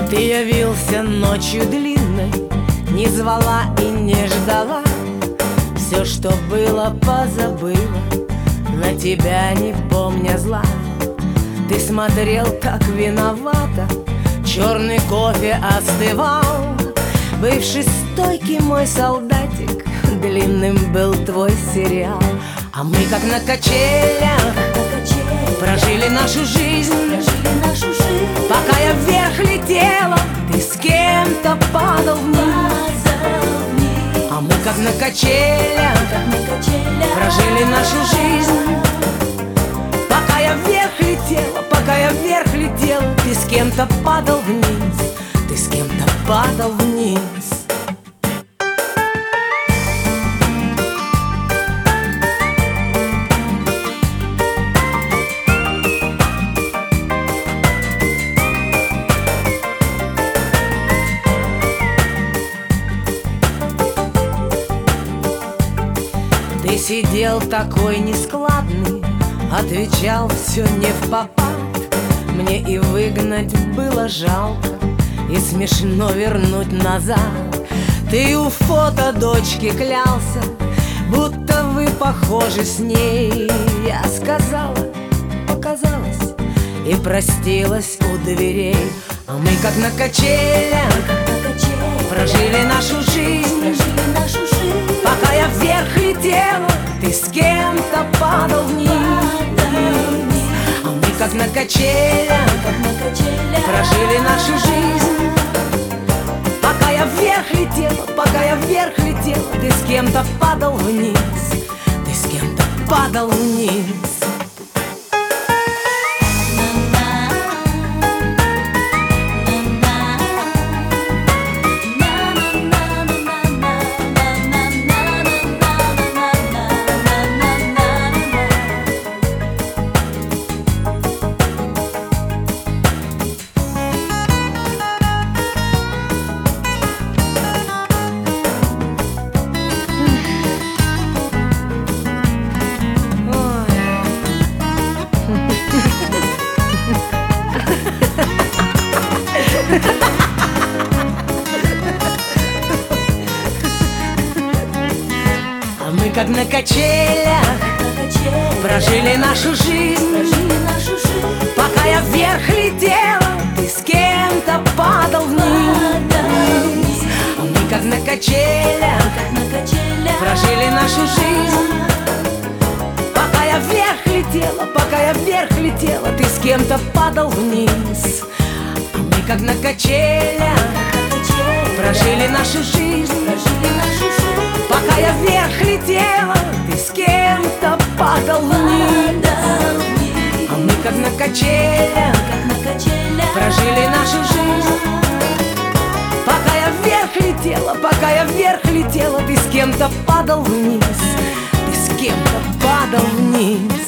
Ты явился ночью длинной, не звала и не ждала. Все, что было, позабыла, на тебя не помня зла. Ты смотрел так виновато, черный кофе остывал. Бывший стойкий мой солдатик, длинным был твой сериал. А мы как на качелях прожили нашу жизнь. Пока я вверх летела, ты с кем-то падал вниз. А мы как на качелях прожили нашу жизнь. Пока я вверх летела, ты с кем-то падал вниз. Ты с кем-то падал вниз. Ты сидел такой нескладный, отвечал все не впопад. Мне и выгнать было жалко, и смешно вернуть назад. Ты у фото дочки клялся, будто вы похожи с ней. Я сказала, показалось, и простилась у дверей. А мы как на качелях прожили нашу жизнь. Пока я вверх летела, ты с кем-то падал вниз. А мы как на качелях прожили нашу жизнь. Пока я вверх летела, ты с кем-то падал вниз. Ты с кем-то падал вниз. А мы как на качелях прожили нашу жизнь. Пока я вверх летела, ты с кем-то падал вниз. А мы как на качелях прожили нашу жизнь. Пока я вверх летела, ты с кем-то падал вниз. А мы как на качелях прожили нашу жизнь. Пока я вверх летела, ты с кем-то падал вниз. А мы как на качелях прожили нашу жизнь. Пока я вверх летела, ты с кем-то падал вниз. Ты с кем-то падал вниз.